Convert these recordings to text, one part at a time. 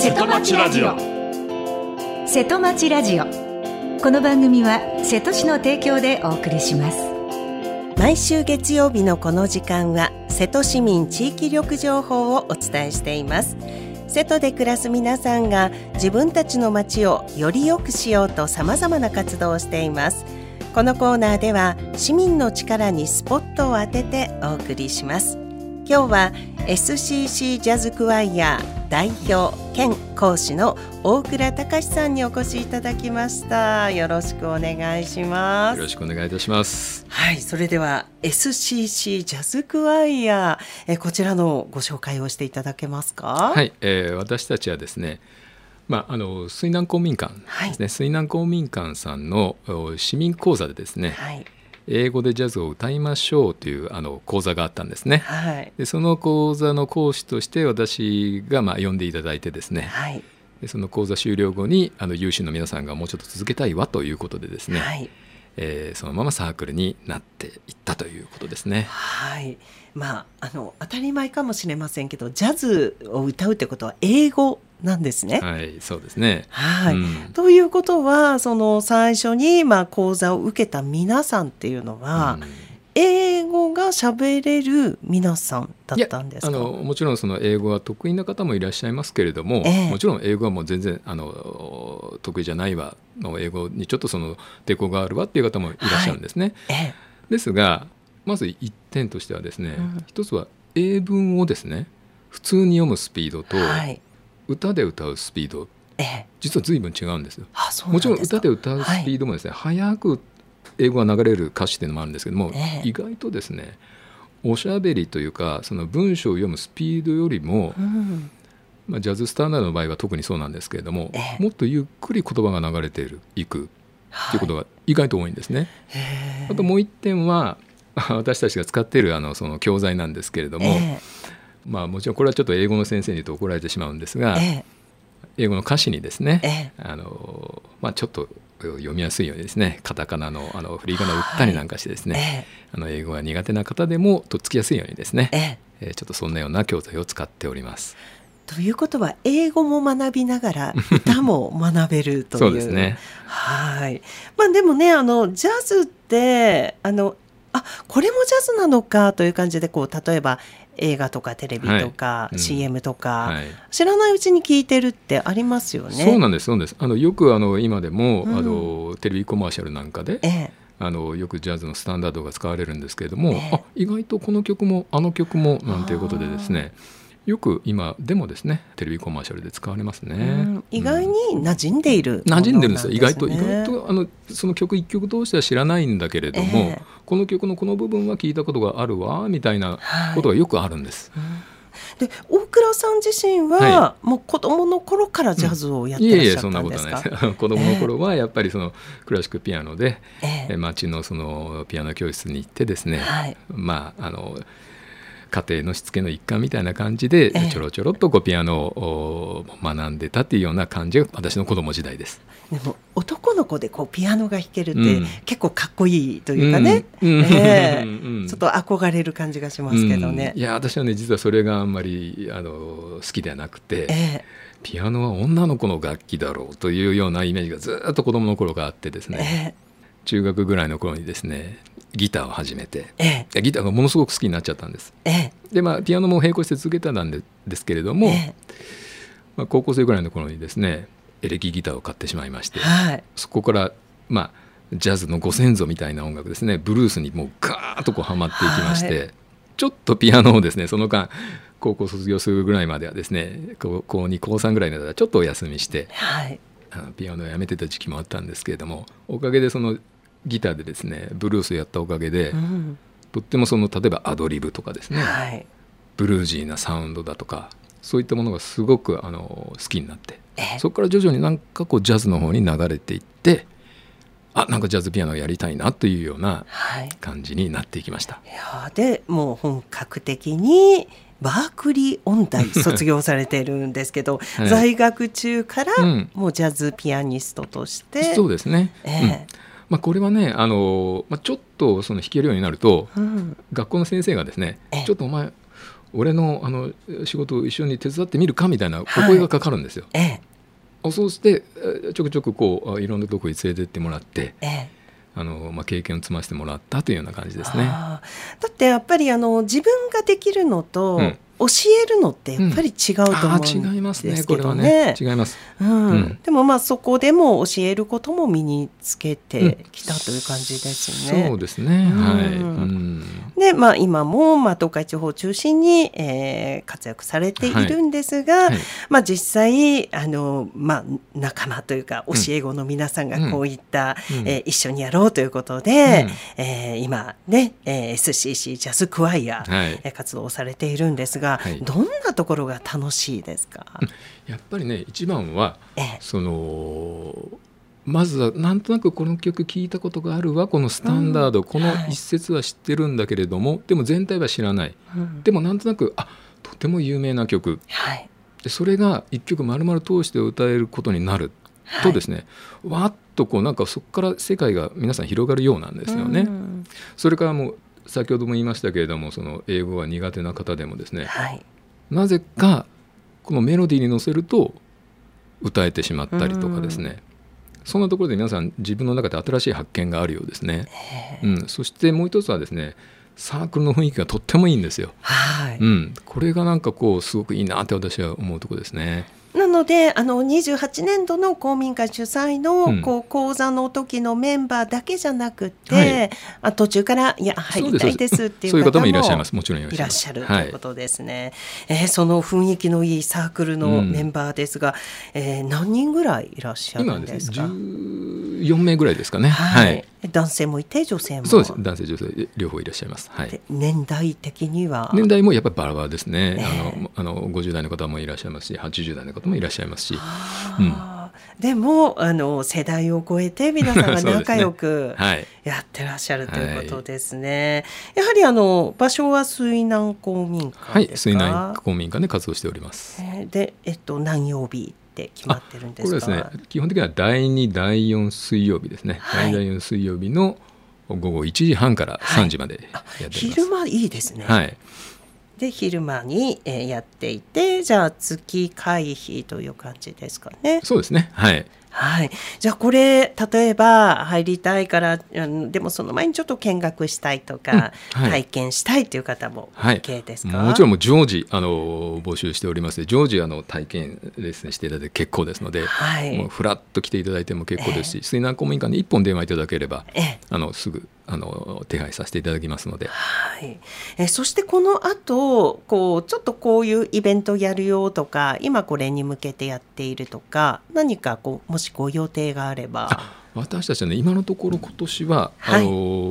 瀬戸町ラジオ。瀬戸町ラジオ、この番組は瀬戸市の提供でお送りします。 毎週月曜日のこの時間は瀬戸市民地域力情報をお伝えしています。瀬戸で暮らす皆さんが自分たちの街をより良くしようとさまざまな活動をしています。このコーナーでは市民の力にスポットを当ててお送りします。今日は SCC ジャズクワイヤー代表兼講師の大倉隆さんにお越しいただきました。よろしくお願いします。 よろしくお願いいたします。 はい、それでは SCC ジャズクワイヤー、こちらのご紹介をしていただけますか。 はい、私たちはですね、水南公民館ですね、はい、水南公民館さんの市民講座でですね、はい、英語でジャズを歌いましょうという講座があったんですね、はい、でその講座の講師として私が呼んでいただいてですね、はい、でその講座終了後に有志の皆さんがもうちょっと続けたいわということでですね、はい、そのままサークルになっていったということですね。 はい、当たり前かもしれませんけど、ジャズを歌うってことは英語なんですね。 はい、そうですね。 はい、ということはその最初に講座を受けた皆さんっていうのは、英語が喋れる皆さんだったんですか。 もちろんその英語が得意な方もいらっしゃいますけれども、もちろん英語はもう全然得意じゃないわ、英語にちょっとその抵抗があるわっていう方もいらっしゃるんですね、はい、ですがまず一点としてはですね、一つは英文をですね普通に読むスピードと、はい、歌で歌うスピード、実は随分違うんですよ。もちろん歌で歌うスピードもですね、はい、早く英語が流れる歌詞っていうのもあるんですけども、意外とですねおしゃべりというかその文章を読むスピードよりも、ジャズスタンダードの場合は特にそうなんですけれども、もっとゆっくり言葉が流れていくということが意外と多いんですね、あともう一点は私たちが使っているその教材なんですけれども、もちろんこれはちょっと英語の先生に言うと怒られてしまうんですが、英語の歌詞にですね、ちょっと読みやすいようにですね、カタカナの振り仮名を打ったりなんかしてですね、英語が苦手な方でもとっつきやすいようにですね、ちょっとそんなような教材を使っております。 ということは英語も学びながら歌も学べるという。 そうですね。 はい。でもね、ジャズってこれもジャズなのかという感じで例えば映画とかテレビとか、CM とか、知らないうちに聞いてるってありますよね。 そうなんです、そうです。よく今でも、テレビコマーシャルなんかで、よくジャズのスタンダードが使われるんですけれども、意外とこの曲も曲もなんていうことでですね、よく今でもですねテレビコマーシャルで使われますね。 意外に馴染んでいる、 馴染んでるんですよ。意外とその曲一曲通しては知らないんだけれども、この曲のこの部分は聞いたことがあるわみたいなことがよくあるんです、 で大倉さん自身は、もう子供の頃からジャズをやってらっしゃったんですか。 そんなことないです子供の頃はやっぱりそのクラシックピアノで、町のそのピアノ教室に行ってですね、家庭のしつけの一環みたいな感じでちょろちょろっとピアノを学んでたっていうような感じが私の子供時代です。 でも男の子でピアノが弾けるって結構かっこいいというかね、ちょっと憧れる感じがしますけどね、 いや私はね実はそれがあんまり好きではなくて、ピアノは女の子の楽器だろうというようなイメージがずっと子供の頃があってですね、中学ぐらいの頃にですねギターを始めて、ギターがものすごく好きになっちゃったんです、でピアノも並行して続けたんですけれども、高校生ぐらいの頃にですねエレキギターを買ってしまいまして、そこからジャズのご先祖みたいな音楽ですね、ブルースにもうガーッとハマっていきまして、ちょっとピアノをですねその間高校卒業するぐらいまではですね高2高3ぐらいの間ちょっとお休みして、ピアノをやめてた時期もあったんですけれども、おかげでそのギターでですねブルースをやったおかげで、とっても例えばアドリブとかですね、ブルージーなサウンドだとかそういったものがすごく好きになって、そこから徐々にジャズの方に流れていって、なんかジャズピアノをやりたいなというような感じになっていきました、 でもう本格的にバークリー音大卒業されてるんですけど、在学中からもうジャズピアニストとして、 そうですね、これはねちょっと弾けるようになると、学校の先生がですね、ちょっとお前俺の仕事を一緒に手伝ってみるかみたいなお声がかかるんですよ。そうしてちょくちょくいろんなところに連れてってもらって、経験を積ませてもらったというような感じですね。 だってやっぱり自分ができるのと、教えるのってやっぱり違うと思うんですけどね。 違いますね、これはね。違います。 でもそこでも教えることも身につけてきたという感じですね。 そうですね。 で、今も東海地方を中心に、活躍されているんですが、実際仲間というか教え子の皆さんがこういった、一緒にやろうということで、今ね、SCC ジャズクワイア、活動をされているんですが、どんなところが楽しいですか？ やっぱりね、一番はまずはなんとなくこの曲聴いたことがあるわ、このスタンダード、この一節は知ってるんだけれども、でも全体は知らない、でもなんとなくとても有名な曲、でそれが一曲丸々通して歌えることになるとですね、わっとなんかそこから世界が皆さん広がるようなんですよね。それからもう先ほども言いましたけれども、その英語が苦手な方でもですね、なぜかこのメロディーに乗せると歌えてしまったりとかですね、そんなところで皆さん自分の中で新しい発見があるようですね。そしてもう一つはですね、サークルの雰囲気がとってもいいんですよ。これがなんかすごくいいなって私は思うところですね。 なので28年度の公民館主催の講座の時のメンバーだけじゃなくて、途中から入りたいですっていう方もいらっしゃいます。もちろんいらっしゃるということですね。その雰囲気のいいサークルのメンバーですが、何人ぐらいいらっしゃるんですか？今 14名ぐらいですかね。 男性もいて女性も。 そうです、男性女性両方いらっしゃいます。 年代的には？ 年代もやっぱりバラバラですね。50代の方もいらっしゃいますし、80代の方もいらっしゃいますし、 でも世代を超えて皆さんが仲良くやってらっしゃるということですね。やはり場所は水南公民館ですか？水南公民館で活動しております。 で、何曜日って決まってるんですか？ これですね、基本的には第2第4水曜日ですね。第2第4水曜日の午後1時半から3時までやっております。 昼間いいですね。で昼間に、やっていて、じゃあ月会費という感じですかね。 そうですね。 じゃあこれ例えば入りたいから、でもその前にちょっと見学したいとか、体験したいという方も OK ですか？ もちろんもう常時募集しておりますので、常時体験レッスンしていただいて結構ですので、もうフラッと来ていただいても結構ですし、水南公民館に1本電話いただければ、すぐ手配させていただきますので、 そしてこの後ちょっとこういうイベントやるよとか、今これに向けてやっているとか、何かもしご予定があれば。 私たちはね、今のところ今年は、その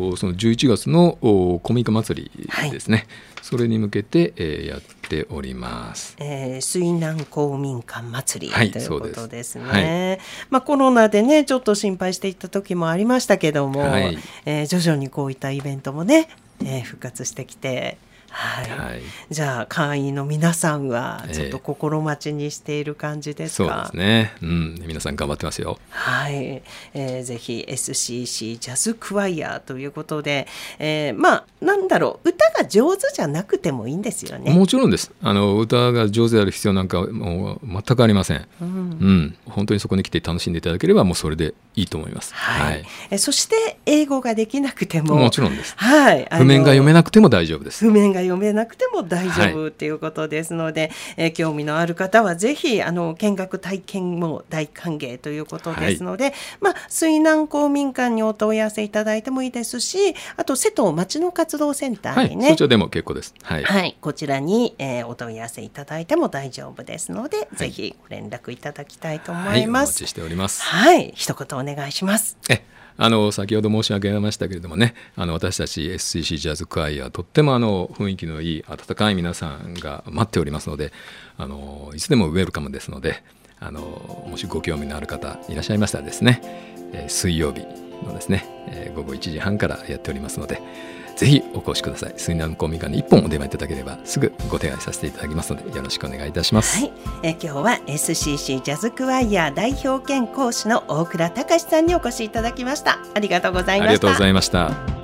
11月の公民館祭りですね、それに向けて、やっております。 水南公民館祭り、ということですね。コロナでねちょっと心配していた時もありましたけども、徐々にこういったイベントもね、復活してきて、じゃあ会員の皆さんはちょっと心待ちにしている感じですか？ そうですね、皆さん頑張ってますよ。 ぜひ SCC ジャズクワイアということで、なんだろう、歌が上手じゃなくてもいいんですよね。 もちろんです。歌が上手である必要なんかもう全くありません。本当にそこに来て楽しんでいただければもうそれでいいと思います。 そして英語ができなくてももちろんです。譜面が読めなくても大丈夫です。 譜面が読めなくても大丈夫ということですので、興味のある方はぜひ見学体験も大歓迎ということですので、水南公民館にお問い合わせいただいてもいいですし、あと瀬戸町の活動センターにね、 そちらでも結構です。 こちらに、お問い合わせいただいても大丈夫ですので、ぜひご連絡いただきたいと思います。 お待ちしております。 一言お願いします。 先ほど申し上げましたけれどもね、私たち SCC ジャズクワイア、とっても雰囲気のいい温かい皆さんが待っておりますので、いつでもウェルカムですので、もしご興味のある方いらっしゃいましたらですね、水曜日のですね、午後1時半からやっておりますので、ぜひお越しください。水南公民館に1本お電話いただければすぐご手配させていただきますので、よろしくお願いいたします。 今日は SCC ジャズクワイア代表兼講師の大倉隆さんにお越しいただきました。ありがとうございました。 ありがとうございました。